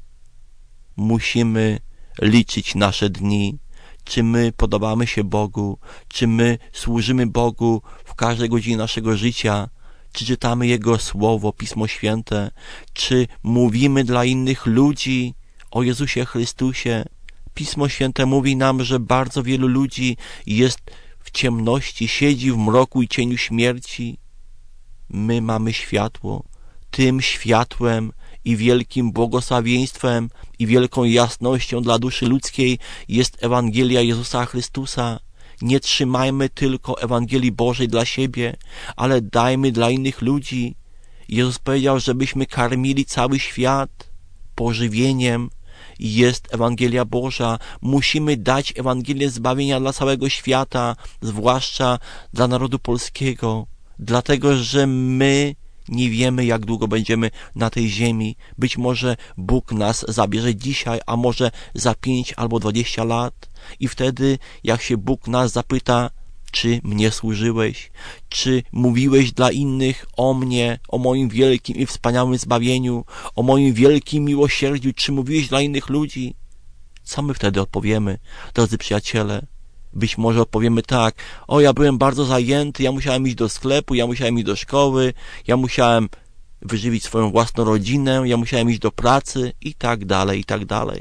Musimy liczyć nasze dni, czy my podobamy się Bogu, czy my służymy Bogu w każdej godzinie naszego życia, czy czytamy Jego Słowo, Pismo Święte, czy mówimy dla innych ludzi o Jezusie Chrystusie. Pismo Święte mówi nam, że bardzo wielu ludzi jest w ciemności, siedzi w mroku i cieniu śmierci. My mamy światło. Tym światłem i wielkim błogosławieństwem i wielką jasnością dla duszy ludzkiej jest Ewangelia Jezusa Chrystusa. Nie trzymajmy tylko Ewangelii Bożej dla siebie, ale dajmy dla innych ludzi. Jezus powiedział, żebyśmy karmili cały świat. Pożywieniem jest Ewangelia Boża. Musimy dać Ewangelię zbawienia dla całego świata, zwłaszcza dla narodu polskiego, dlatego że my nie wiemy, jak długo będziemy na tej ziemi. Być może Bóg nas zabierze dzisiaj, a może za pięć albo dwadzieścia lat. I wtedy, jak się Bóg nas zapyta, czy mnie służyłeś, czy mówiłeś dla innych o mnie, o moim wielkim i wspaniałym zbawieniu, o moim wielkim miłosierdziu, czy mówiłeś dla innych ludzi? Co my wtedy odpowiemy, drodzy przyjaciele? Być może odpowiemy tak: o, ja byłem bardzo zajęty, ja musiałem iść do sklepu, ja musiałem iść do szkoły, ja musiałem wyżywić swoją własną rodzinę, ja musiałem iść do pracy i tak dalej, i tak dalej.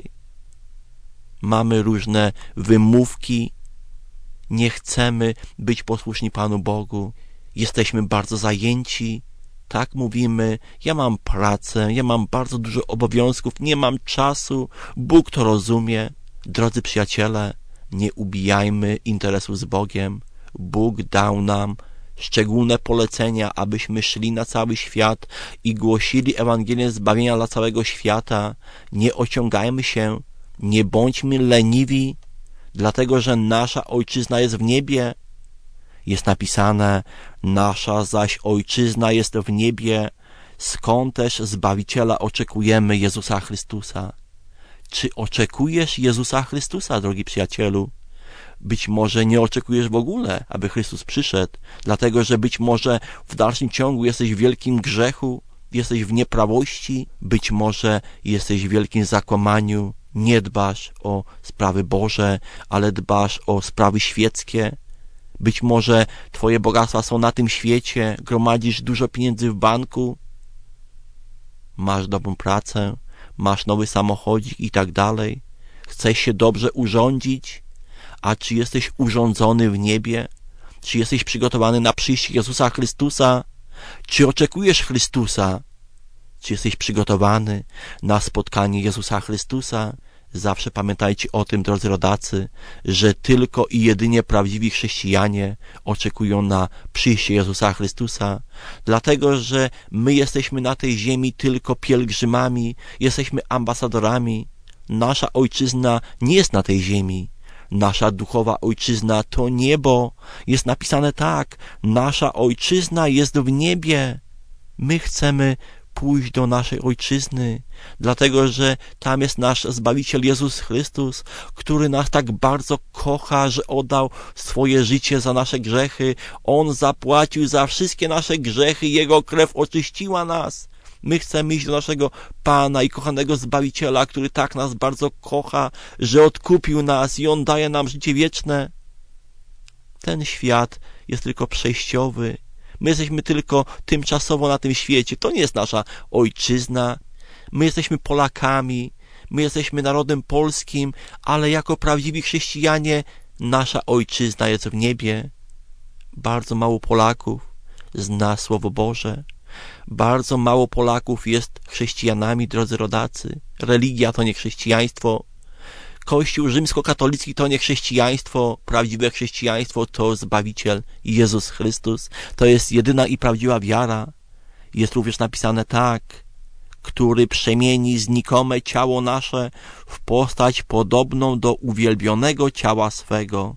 Mamy różne wymówki, nie chcemy być posłuszni Panu Bogu, jesteśmy bardzo zajęci, tak mówimy: ja mam pracę, ja mam bardzo dużo obowiązków, nie mam czasu, Bóg to rozumie. Drodzy przyjaciele, nie ubijajmy interesu z Bogiem. Bóg dał nam szczególne polecenia, abyśmy szli na cały świat i głosili Ewangelię zbawienia dla całego świata. Nie ociągajmy się Nie bądźmy leniwi, dlatego że nasza ojczyzna jest w niebie. Jest napisane, nasza zaś ojczyzna jest w niebie, skąd też Zbawiciela oczekujemy, Jezusa Chrystusa. Czy oczekujesz Jezusa Chrystusa, drogi przyjacielu? Być może nie oczekujesz w ogóle, aby Chrystus przyszedł, dlatego że być może w dalszym ciągu jesteś w wielkim grzechu, jesteś w nieprawości, być może jesteś w wielkim zakłamaniu, nie dbasz o sprawy Boże, ale dbasz o sprawy świeckie. Być może twoje bogactwa są na tym świecie, gromadzisz dużo pieniędzy w banku, masz dobrą pracę, masz nowy samochodzik i tak dalej. Chcesz się dobrze urządzić, a czy jesteś urządzony w niebie? Czy jesteś przygotowany na przyjście Jezusa Chrystusa? Czy oczekujesz Chrystusa? Czy jesteś przygotowany na spotkanie Jezusa Chrystusa? Zawsze pamiętajcie o tym, drodzy rodacy, że tylko i jedynie prawdziwi chrześcijanie oczekują na przyjście Jezusa Chrystusa, dlatego że my jesteśmy na tej ziemi tylko pielgrzymami, jesteśmy ambasadorami. Nasza ojczyzna nie jest na tej ziemi. Nasza duchowa ojczyzna to niebo. Jest napisane tak, nasza ojczyzna jest w niebie. My chcemy pójść do naszej ojczyzny, dlatego że tam jest nasz Zbawiciel Jezus Chrystus, który nas tak bardzo kocha, że oddał swoje życie za nasze grzechy. On zapłacił za wszystkie nasze grzechy, Jego krew oczyściła nas. My chcemy iść do naszego Pana i kochanego Zbawiciela, który tak nas bardzo kocha, że odkupił nas i On daje nam życie wieczne. Ten świat jest tylko przejściowy. My jesteśmy tylko tymczasowo na tym świecie. To nie jest nasza ojczyzna. My jesteśmy Polakami, my jesteśmy narodem polskim, ale jako prawdziwi chrześcijanie nasza ojczyzna jest w niebie. Bardzo mało Polaków zna Słowo Boże. Bardzo mało Polaków jest chrześcijanami, drodzy rodacy. Religia to nie chrześcijaństwo. Kościół rzymskokatolicki to nie chrześcijaństwo. Prawdziwe chrześcijaństwo to Zbawiciel Jezus Chrystus. To jest jedyna i prawdziwa wiara. Jest również napisane tak, który przemieni znikome ciało nasze w postać podobną do uwielbionego ciała swego.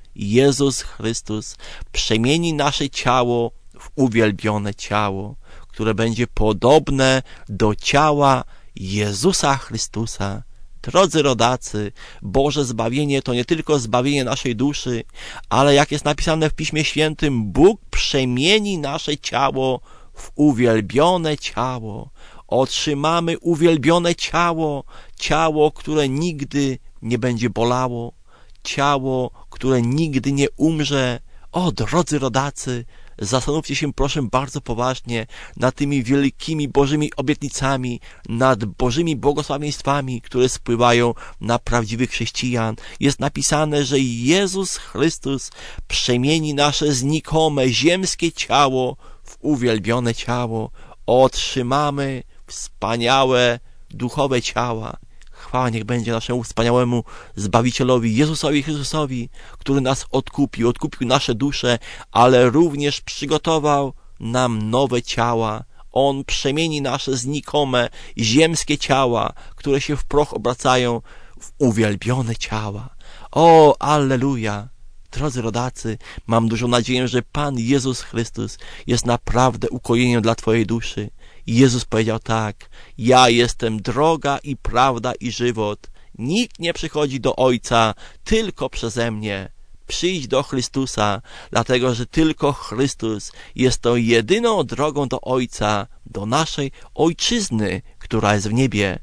Jezus Chrystus przemieni nasze ciało w uwielbione ciało, które będzie podobne do ciała Jezusa Chrystusa. Drodzy rodacy, Boże zbawienie to nie tylko zbawienie naszej duszy, ale jak jest napisane w Piśmie Świętym, Bóg przemieni nasze ciało w uwielbione ciało. Otrzymamy uwielbione ciało, ciało, które nigdy nie będzie bolało, ciało, które nigdy nie umrze. O, drodzy rodacy, zastanówcie się proszę bardzo poważnie nad tymi wielkimi Bożymi obietnicami, nad Bożymi błogosławieństwami, które spływają na prawdziwych chrześcijan. Jest napisane, że Jezus Chrystus przemieni nasze znikome, ziemskie ciało w uwielbione ciało. Otrzymamy wspaniałe, duchowe ciała. Chwała niech będzie naszemu wspaniałemu Zbawicielowi, Jezusowi Chrystusowi, który nas odkupił, odkupił nasze dusze, ale również przygotował nam nowe ciała. On przemieni nasze znikome, ziemskie ciała, które się w proch obracają, w uwielbione ciała. O, alleluja! Drodzy rodacy, mam dużą nadzieję, że Pan Jezus Chrystus jest naprawdę ukojeniem dla twojej duszy. Jezus powiedział tak, ja jestem droga i prawda i żywot. Nikt nie przychodzi do Ojca tylko przeze mnie. Przyjdź do Chrystusa, dlatego że tylko Chrystus jest tą jedyną drogą do Ojca, do naszej Ojczyzny, która jest w niebie.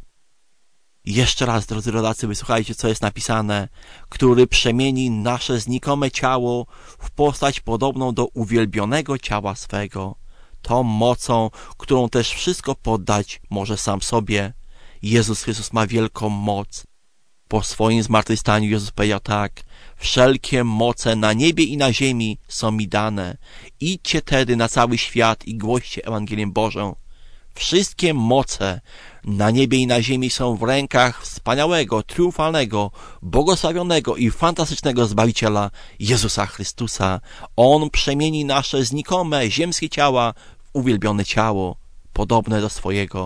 Jeszcze raz, drodzy rodacy, wysłuchajcie, co jest napisane, który przemieni nasze znikome ciało w postać podobną do uwielbionego ciała swego. Tą mocą, którą też wszystko poddać może sam sobie. Jezus Chrystus ma wielką moc. Po swoim zmartwychwstaniu Jezus powiedział tak, wszelkie moce na niebie i na ziemi są mi dane. Idźcie tedy na cały świat i głoście Ewangelię Bożą. Wszystkie moce na niebie i na ziemi są w rękach wspaniałego, triumfalnego, błogosławionego i fantastycznego Zbawiciela Jezusa Chrystusa. On przemieni nasze znikome, ziemskie ciała w uwielbione ciało, podobne do swojego.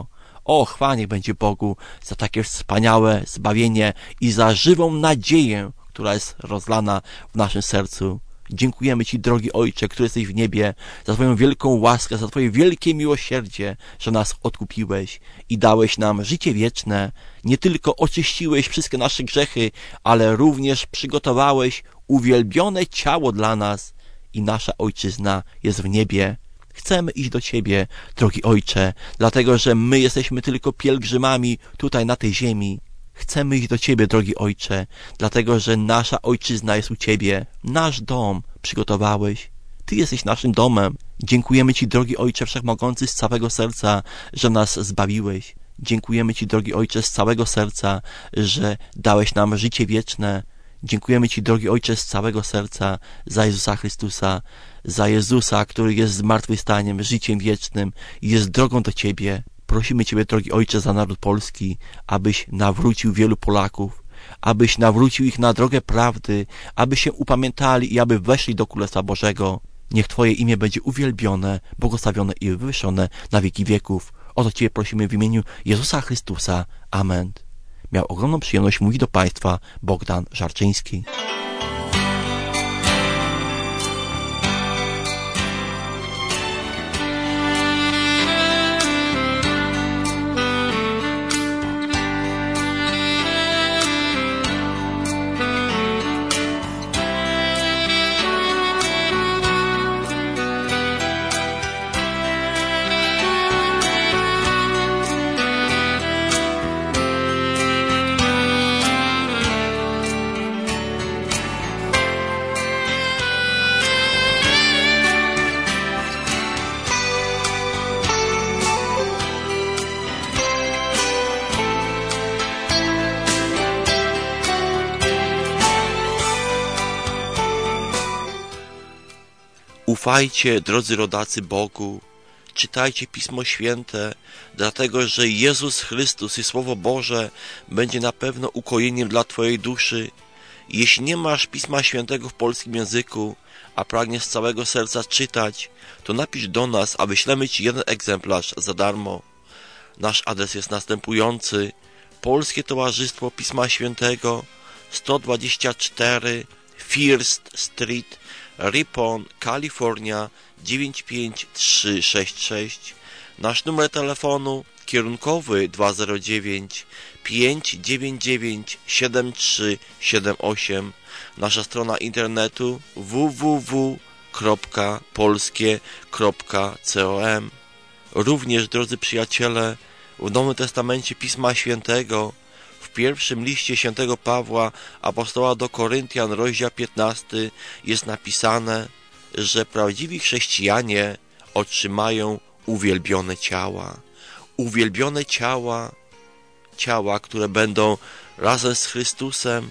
O, chwała niech będzie Bogu za takie wspaniałe zbawienie i za żywą nadzieję, która jest rozlana w naszym sercu. Dziękujemy Ci, drogi Ojcze, który jesteś w niebie, za Twoją wielką łaskę, za Twoje wielkie miłosierdzie, że nas odkupiłeś i dałeś nam życie wieczne. Nie tylko oczyściłeś wszystkie nasze grzechy, ale również przygotowałeś uwielbione ciało dla nas i nasza Ojczyzna jest w niebie. Chcemy iść do Ciebie, drogi Ojcze, dlatego że my jesteśmy tylko pielgrzymami tutaj na tej ziemi. Chcemy iść do Ciebie, drogi Ojcze, dlatego że nasza Ojczyzna jest u Ciebie. Nasz dom przygotowałeś. Ty jesteś naszym domem. Dziękujemy Ci, drogi Ojcze Wszechmogący, z całego serca, że nas zbawiłeś. Dziękujemy Ci, drogi Ojcze, z całego serca, że dałeś nam życie wieczne. Dziękujemy Ci, drogi Ojcze, z całego serca za Jezusa Chrystusa, za Jezusa, który jest zmartwychwstaniem, życiem wiecznym i jest drogą do Ciebie. Prosimy Ciebie, drogi Ojcze, za naród polski, abyś nawrócił wielu Polaków, abyś nawrócił ich na drogę prawdy, aby się upamiętali i aby weszli do Królestwa Bożego. Niech Twoje imię będzie uwielbione, błogosławione i wywyższone na wieki wieków. O to Ciebie prosimy w imieniu Jezusa Chrystusa. Amen. Miał ogromną przyjemność mówić do Państwa Bogdan Żarczyński. Ufajcie, drodzy rodacy, Bogu, czytajcie Pismo Święte, dlatego że Jezus Chrystus i Słowo Boże będzie na pewno ukojeniem dla Twojej duszy. Jeśli nie masz Pisma Świętego w polskim języku, a pragniesz z całego serca czytać, to napisz do nas, a wyślemy Ci jeden egzemplarz za darmo. Nasz adres jest następujący: Polskie Towarzystwo Pisma Świętego, sto dwadzieścia cztery First Street, Ripon, Kalifornia dziewięć pięć trzy sześć sześć. Nasz numer telefonu kierunkowy dwa zero dziewięć pięć dziewięć dziewięć siedem trzy siedem osiem. Nasza strona internetu w w w kropka polskie kropka com. Również, drodzy przyjaciele, w Nowym Testamencie Pisma Świętego, w pierwszym liście świętego Pawła, apostoła do Koryntian, rozdział piętnasty, jest napisane, że prawdziwi chrześcijanie otrzymają uwielbione ciała. Uwielbione ciała, ciała, które będą razem z Chrystusem.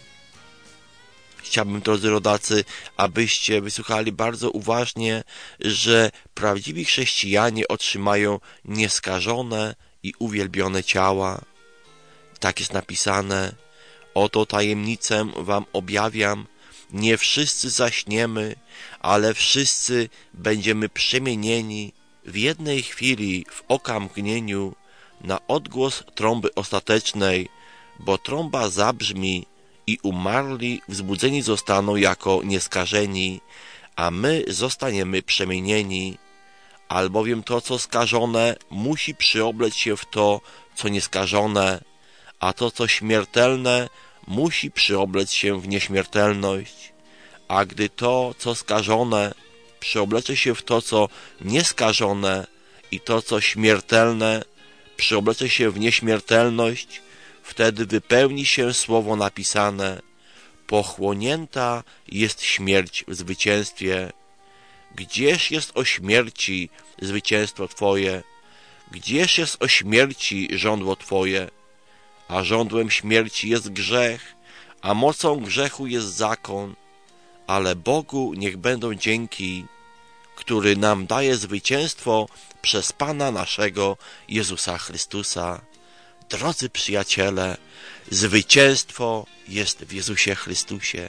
Chciałbym, drodzy rodacy, abyście wysłuchali bardzo uważnie, że prawdziwi chrześcijanie otrzymają nieskażone i uwielbione ciała. Tak jest napisane: oto tajemnicę wam objawiam, nie wszyscy zaśniemy, ale wszyscy będziemy przemienieni w jednej chwili, w oka mgnieniu, na odgłos trąby ostatecznej, bo trąba zabrzmi i umarli wzbudzeni zostaną jako nieskażeni, a my zostaniemy przemienieni. Albowiem to, co skażone, musi przyoblec się w to, co nieskażone, a to, co śmiertelne, musi przyoblec się w nieśmiertelność. A gdy to, co skażone, przyoblecze się w to, co nieskażone, i to, co śmiertelne, przyoblecze się w nieśmiertelność, wtedy wypełni się słowo napisane: pochłonięta jest śmierć w zwycięstwie. Gdzież jest o śmierci zwycięstwo Twoje? Gdzież jest o śmierci żądło Twoje? A żądłem śmierci jest grzech, a mocą grzechu jest zakon. Ale Bogu niech będą dzięki, który nam daje zwycięstwo przez Pana naszego Jezusa Chrystusa. Drodzy przyjaciele, zwycięstwo jest w Jezusie Chrystusie.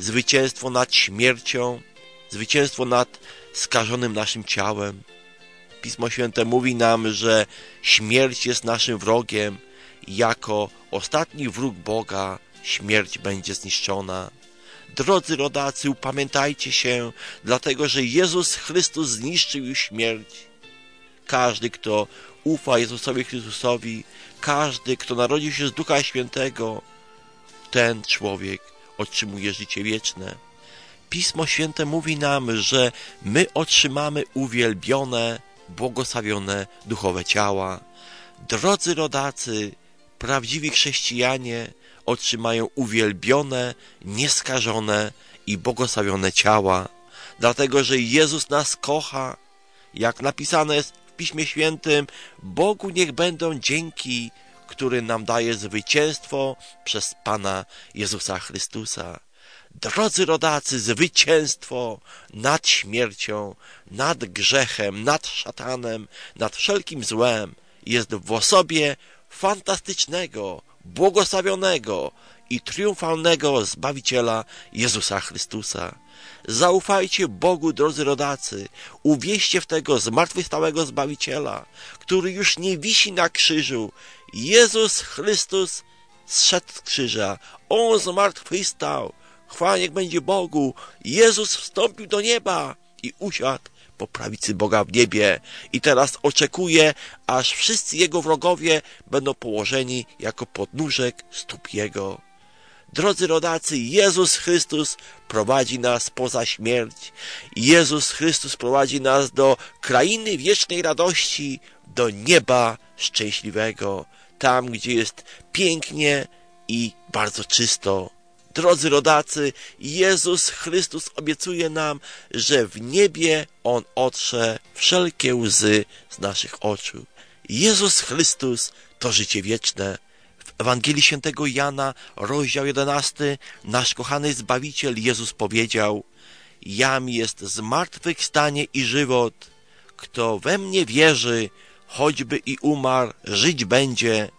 Zwycięstwo nad śmiercią, zwycięstwo nad skażonym naszym ciałem. Pismo Święte mówi nam, że śmierć jest naszym wrogiem. Jako ostatni wróg Boga śmierć będzie zniszczona. Drodzy rodacy, upamiętajcie się, dlatego że Jezus Chrystus zniszczył już śmierć. Każdy, kto ufa Jezusowi Chrystusowi, każdy, kto narodził się z Ducha Świętego, ten człowiek otrzymuje życie wieczne. Pismo Święte mówi nam, że my otrzymamy uwielbione, błogosławione duchowe ciała. Drodzy rodacy, prawdziwi chrześcijanie otrzymają uwielbione, nieskażone i błogosławione ciała, dlatego że Jezus nas kocha. Jak napisane jest w Piśmie Świętym, Bogu niech będą dzięki, który nam daje zwycięstwo przez Pana Jezusa Chrystusa. Drodzy rodacy, zwycięstwo nad śmiercią, nad grzechem, nad szatanem, nad wszelkim złem jest w osobie fantastycznego, błogosławionego i triumfalnego Zbawiciela Jezusa Chrystusa. Zaufajcie Bogu, drodzy rodacy, uwierzcie w tego zmartwychwstałego Zbawiciela, który już nie wisi na krzyżu. Jezus Chrystus zszedł z krzyża, On zmartwychwstał. Chwała niech będzie Bogu. Jezus wstąpił do nieba i usiadł po prawicy Boga w niebie. I teraz oczekuje, aż wszyscy Jego wrogowie będą położeni jako podnóżek stóp Jego. Drodzy rodacy, Jezus Chrystus prowadzi nas poza śmierć. Jezus Chrystus prowadzi nas do krainy wiecznej radości, do nieba szczęśliwego. Tam, gdzie jest pięknie i bardzo czysto. Drodzy rodacy, Jezus Chrystus obiecuje nam, że w niebie On otrze wszelkie łzy z naszych oczu. Jezus Chrystus to życie wieczne. W Ewangelii Świętego Jana, rozdział jedenasty, nasz kochany Zbawiciel Jezus powiedział: Jam jest zmartwychwstanie i żywot. Kto we mnie wierzy, choćby i umarł, żyć będzie.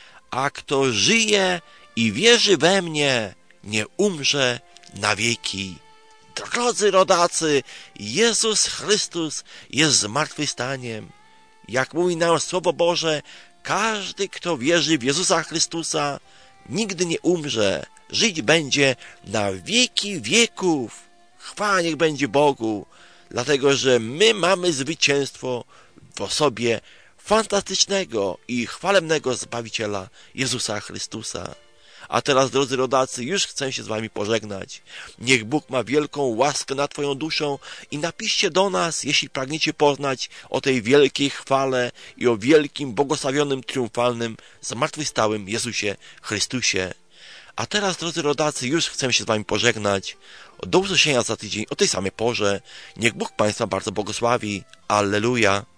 A kto żyje i wierzy we mnie, nie umrze na wieki. Drodzy rodacy, Jezus Chrystus jest zmartwychwstaniem. Jak mówi nam Słowo Boże, każdy, kto wierzy w Jezusa Chrystusa, nigdy nie umrze, żyć będzie na wieki wieków. Chwała niech będzie Bogu, dlatego że my mamy zwycięstwo w osobie fantastycznego i chwalebnego Zbawiciela Jezusa Chrystusa. A teraz, drodzy rodacy, już chcę się z wami pożegnać. Niech Bóg ma wielką łaskę nad twoją duszą i napiszcie do nas, jeśli pragniecie poznać o tej wielkiej chwale i o wielkim, błogosławionym, triumfalnym, zmartwychwstałym Jezusie Chrystusie. A teraz, drodzy rodacy, już chcę się z wami pożegnać. Do usłyszenia za tydzień o tej samej porze. Niech Bóg Państwa bardzo błogosławi. Alleluja.